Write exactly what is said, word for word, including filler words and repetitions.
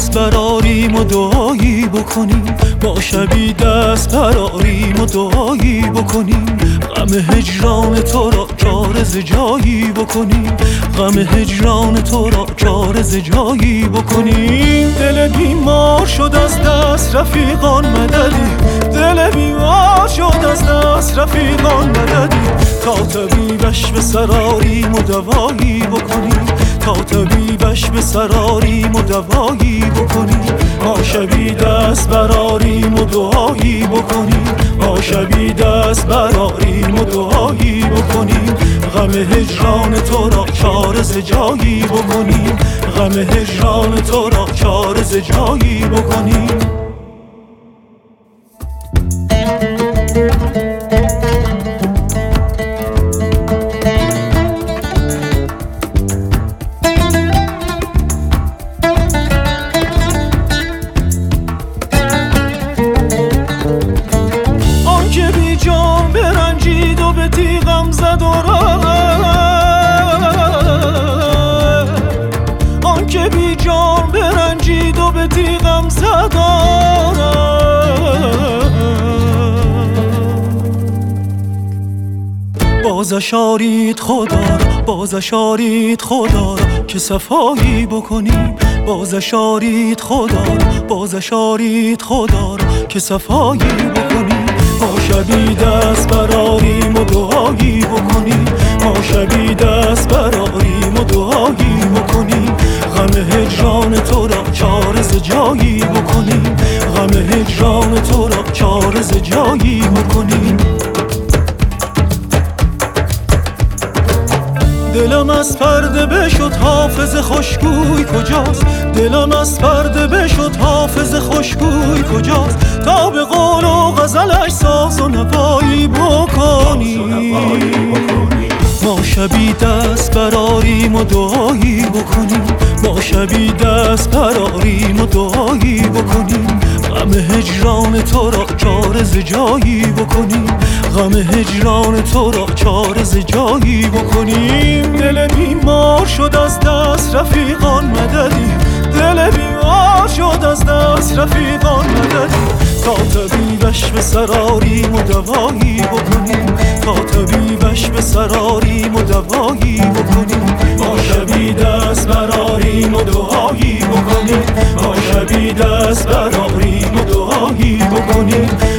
دست براریم و دعایی بکنیم، با شبی دست براریم و دعایی بکنیم، غم هجران تو را چاره ز جایی بکنیم، غم هجران تو را چاره ز جایی بکنیم. دل بیمار شد از دست رفیقان مددی، دل بیمار شد از دست رفیقان مددی، تا طبیبش به سراریم و دوایی بکنیم، تا طبیبش به سراریم و دوایی بکنیم، ما شبی دست براریم و دعایی بکنیم، ما شبی دست براریم و دعایی بکنیم، غم هجران تو را چاره ز جایی بکنیم، غم هجران تو را چاره ز جایی بکنیم. تیغم زد و رفت، آن که بی جان برنجید و به تیغم زد و رفت. بازش آرید خدا را، بازش آرید خدا را که صفایی بکنیم، بازش آرید خدا را، بازش آرید خدا را که صفایی بکنیم، ما شبی دست براریم و دعایی بکنیم، ما شبی دست براریم و دعایی بکنیم، غم هجران تو را چاره ز جایی بکنیم، غم هجران تو را چاره ز جایی بکنیم. دلم از پرده بشد حافظ خوشگوی کجاست، دلم از پرده بشد حافظ خوشگوی کجاست، تا به قول و غزلش ساز و نوایی بکنیم، ما شبی دست براریم و دعایی بکنیم، ما شبی دست براریم و دعایی بکنیم، غم هجران تو را چاره ز جایی بکنیم، غم هجران تو را چاره ز جایی بکنیم. دل بیمار شد از دست رفیقان مددی، دل بیمار شد از دست رفیقان مددی، تا طبیبش به سراریم و دوایی بکنیم، تا طبیبش به سراریم و دوایی بکنیم، ما شبی دست براریم و دعایی بکنیم، ما شبی دست براریم و دعایی بکنیم،